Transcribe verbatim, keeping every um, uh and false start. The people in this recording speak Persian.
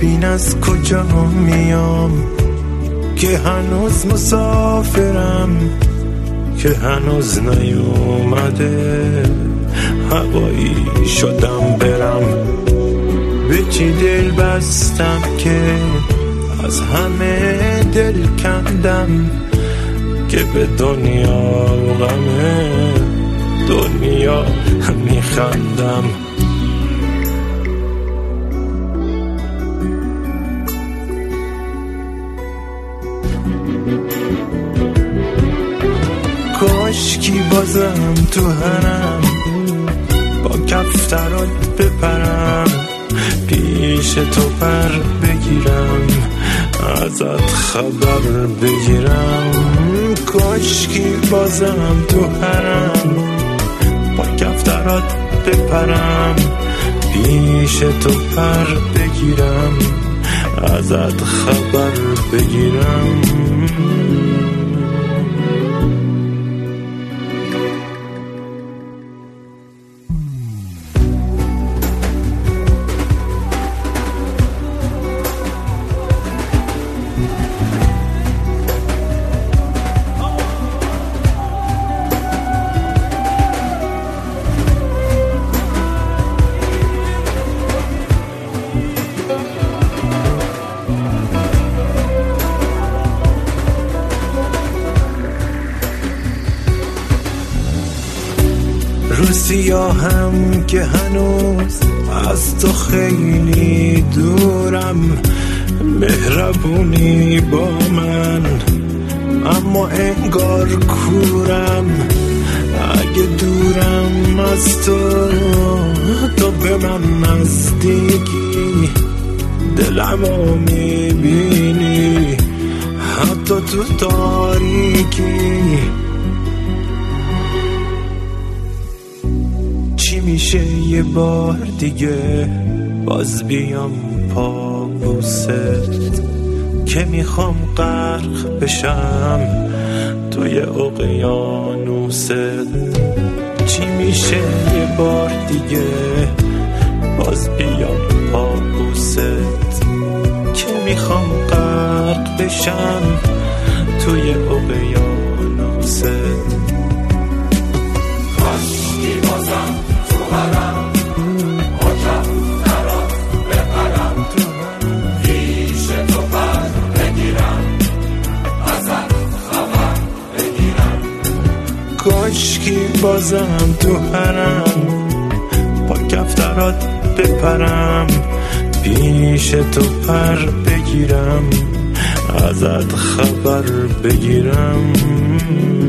ببین از کجا میام، که هنوز مسافرم، که هنوز نیومده هوایی شدم برم. به چی دل بستم که از همه دل کندم، که به دنیا و غم دنیا میخندم. کاشکی بازم تو هرم با کفترات بپرم، پیش تو پر بگیرم، ازت خبر بگیرم. کاشکی بازم تو هرم با کفترات بپرم، پیش تو پر بگیرم، ازت خبر بگیرم. رو سیاهم که هنوز از تو خیلی دورم، مهربونی با من اما انگار کورم. اگه دورم از تو، تو به من نزدیکی، دلمو میبینی حتی تو تاریکی. چی میشه یه بار دیگه باز بیام پابوست، که میخوام غرق بشم توی اقیانوست. چی میشه یه بار دیگه باز بیام پابوست، که میخوام غرق بشم توی اقیانوست. کاشکی بازم تو هرم با کفترات بپرم، پیش تو پر بگیرم، ازت خبر بگیرم. کاشکی بازم تو هرم با کفترات بپرم، پیش تو پر بگیرم، ازت خبر بگیرم.